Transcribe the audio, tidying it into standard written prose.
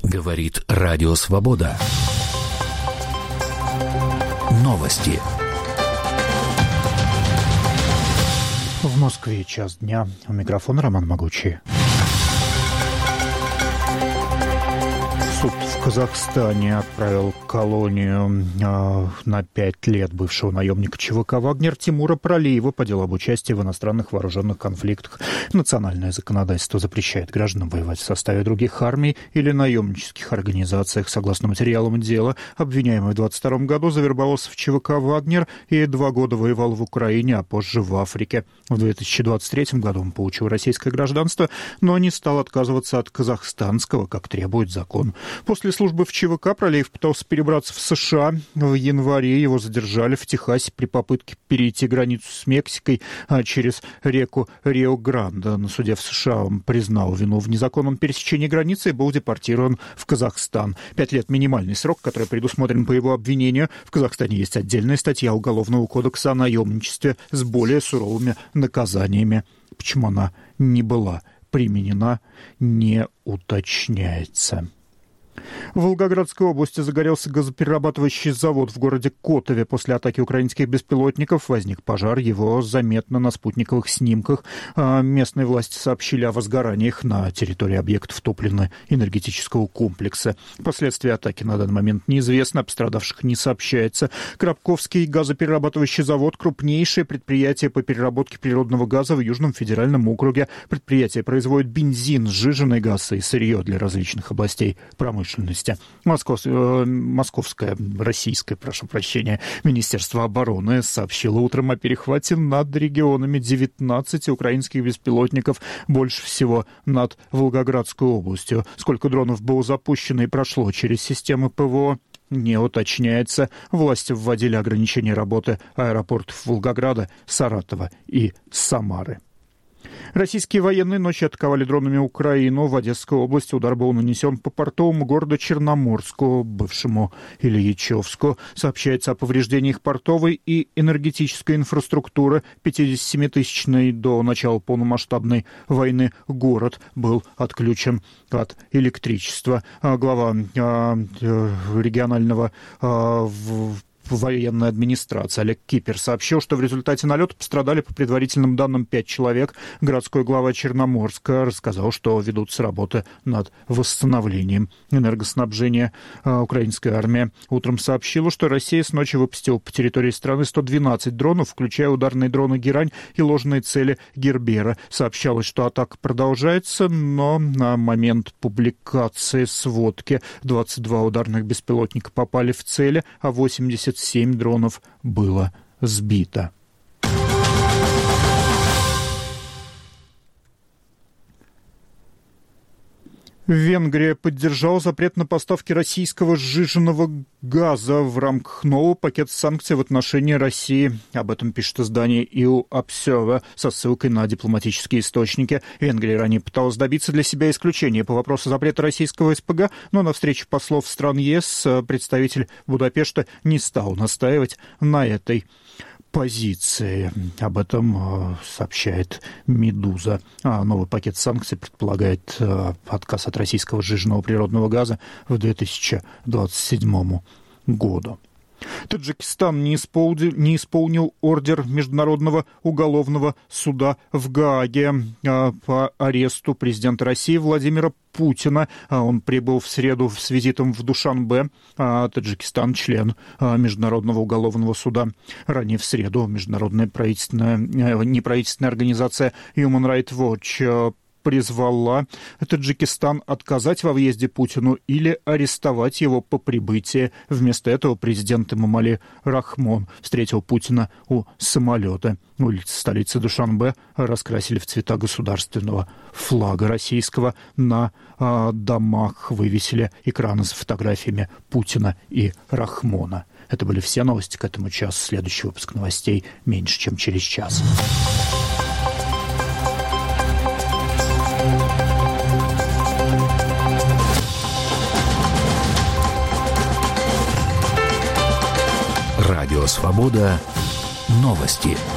Говорит Радио Свобода. Новости. В Москве час дня. У микрофона Роман Могучий. Суд в Казахстане отправил в колонию на 5 лет бывшего наемника ЧВК «Вагнер» Тимура Пралиева по делу об участии в иностранных вооруженных конфликтах. Национальное законодательство запрещает гражданам воевать в составе других армий или наемнических организациях. Согласно материалам дела, обвиняемый в 22 году завербовался в ЧВК «Вагнер» и 2 года воевал в Украине, а позже в Африке. В 2023 году он получил российское гражданство, но не стал отказываться от казахстанского, как требует закон. После службы в ЧВК Пралиев пытался перебраться в США. В январе его задержали в Техасе при попытке перейти границу с Мексикой через реку Рио-Гранде. На суде в США он признал вину в незаконном пересечении границы и был депортирован в Казахстан. 5 лет — минимальный срок, который предусмотрен по его обвинению. В Казахстане есть отдельная статья Уголовного кодекса о наемничестве с более суровыми наказаниями. Почему она не была применена, не уточняется. В Волгоградской области загорелся газоперерабатывающий завод в городе Котове. После атаки украинских беспилотников возник пожар. Его заметно на спутниковых снимках. Местные власти сообщили о возгораниях на территории объектов топливно-энергетического комплекса. Последствия атаки на данный момент неизвестны, о пострадавших не сообщается. Крабковский газоперерабатывающий завод — крупнейшее предприятие по переработке природного газа в Южном федеральном округе. Предприятие производит бензин, сжиженный газ и сырье для различных областей промышленности. Российское Министерство обороны сообщило утром о перехвате над регионами 19 украинских беспилотников, больше всего над Волгоградской областью. Сколько дронов было запущено и прошло через системы ПВО, не уточняется. Власти вводили ограничения работы аэропортов Волгограда, Саратова и Самары. Российские военные ночью атаковали дронами Украину. В Одесской области удар был нанесен по портовому городу Черноморску, бывшему Ильичевску. Сообщается о повреждениях портовой и энергетической инфраструктуры. 57-тысячный до начала полномасштабной войны город был отключен от электричества. Глава регионального военной администрации Олег Кипер сообщил, что в результате налета пострадали, по предварительным данным, 5 человек. Городской глава Черноморска рассказал, что ведутся работы над восстановлением энергоснабжения. Украинская армия утром сообщила, что Россия с ночи выпустила по территории страны 112 дронов, включая ударные дроны «Герань» и ложные цели «Гербера». Сообщалось, что атака продолжается, но на момент публикации сводки 22 ударных беспилотника попали в цели, а 87 дронов было сбито. Венгрия поддержала запрет на поставки российского сжиженного газа в рамках нового пакета санкций в отношении России. Об этом пишет издание EU Observer со ссылкой на дипломатические источники. Венгрия ранее пыталась добиться для себя исключения по вопросу запрета российского СПГ, но на встрече послов стран ЕС представитель Будапешта не стал настаивать на этой позиции. Об этом сообщает «Медуза». Новый пакет санкций предполагает отказ от российского сжиженного природного газа в 2027 году. Таджикистан не исполнил ордер Международного уголовного суда в Гааге по аресту президента России Владимира Путина. Он прибыл в среду с визитом в Душанбе. Таджикистан — член Международного уголовного суда. Ранее в среду международная неправительственная организация Human Rights Watch призвала Таджикистан отказать во въезде Путину или арестовать его по прибытии. Вместо этого президент Эмомали Рахмон встретил Путина у самолета. Улицы столицы Душанбе раскрасили в цвета государственного флага российского. На домах вывесили экраны с фотографиями Путина и Рахмона. Это были все новости к этому часу. Следующий выпуск новостей меньше, чем через час. Радио «Свобода». Новости.